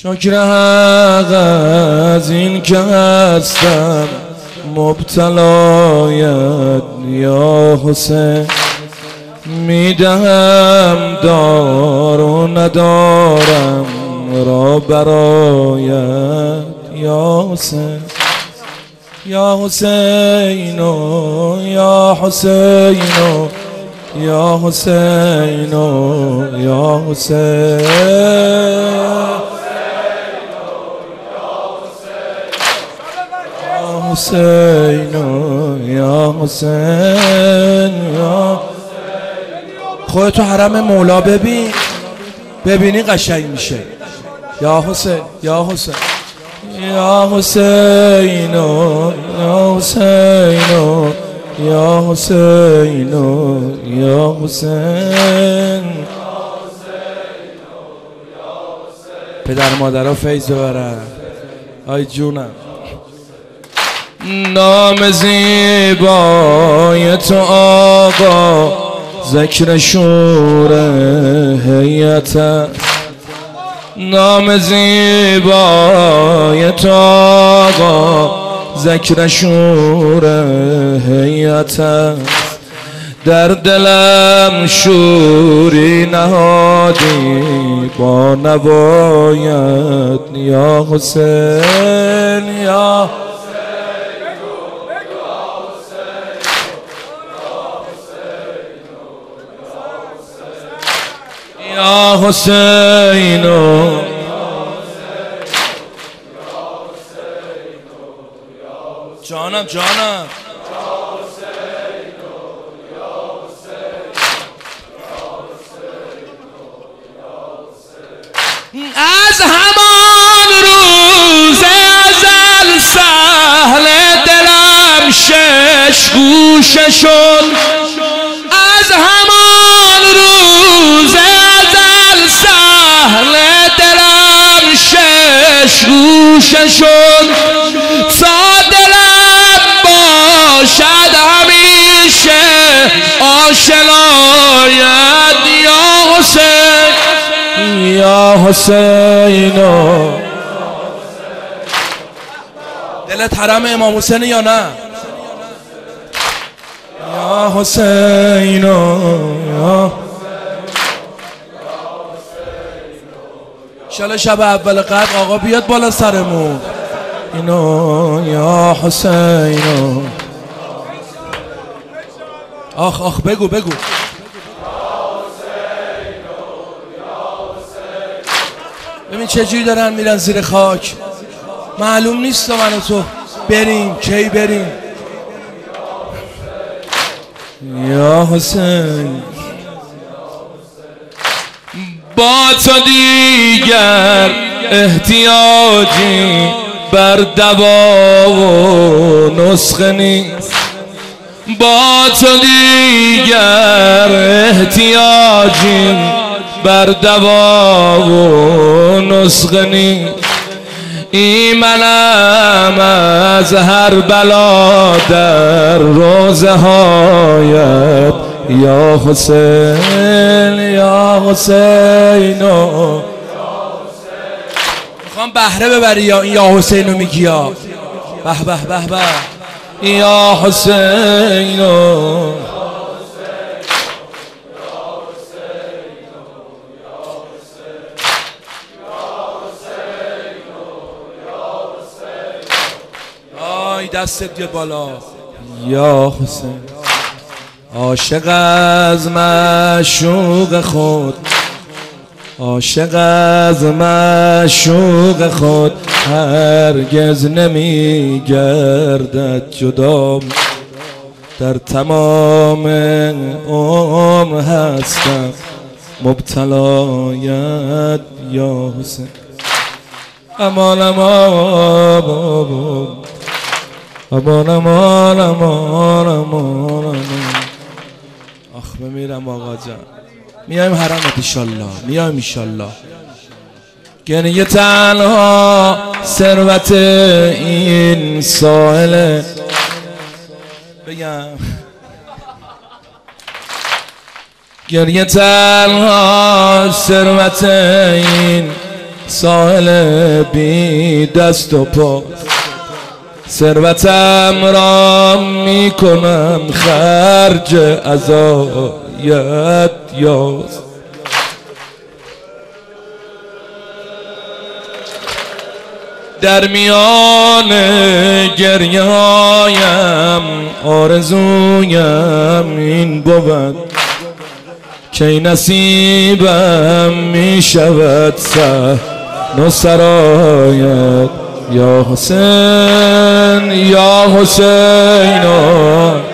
شکر حق از این که هستم مبتلایت یا حسین، میدهم دار و ندارم را برایت یا حسین، یا حسین یا حسین یا حسین یا حسین حسین یا حسین یا خودتو حرم مولا ببینی قشنگ میشه. یا حسین یا حسین یا حسین یا حسین یا حسین یا حسین. پدر مادرها فیض ببرن. آی جونم. نام زیبای تو آقا ذکر شور هیئت، نام زیبای تو آقا ذکر شور هیئت، در دلم شوری نهادی با نوایت یا حسین یا یا حسین. جانم جانم. از همان روز ازل سهل دلم شش گوشه شد، از همان روز ازل سهل دلم شش گوشه شد، تا دلم باشد همیشه آشنایت یا حسین یا حسین. دلت حرم امام حسین یا نه؟ یا حسین یا انشالله شب اول قدر آقا بیاد بالا سرمون. اینو یا حسین. آخ آخ بگو بگو. ببین چجوری دارن میرن زیر خاک، معلوم نیست من و تو بریم کی بریم. یا حسین با تو دیگر احتیاجی بر دوا و نسخه نیست، با تو دیگر احتیاجی بر دوا و نسخه نیست، ایمنم از هر بلا در روزه هایت یا حسین یا حسین. میخوام بهره ببری یا این یا حسین رو میگی یا به به به به یا حسین. آی دستت بیاد بالا. یا حسین عاشق از معشوق خود، عاشق از معشوق خود هرگز نمی گردد جدا، در تمام عمر هستم مبتلایت یا حسین. امان امان امان امان امان امان. آخ بمیرم آقا جان. میایم حرمت انشالله، میایم انشالله. گریه تنها ثروت این ساحله. بگم گریه تنها ثروت این ساحل بی دست و پا، ثروتم را میکنم خرج عزایت یاز. در میان گریه‌هایم آرزویم این بود که نصیبم می شود صحن و سرایت. یا حسین یا حسین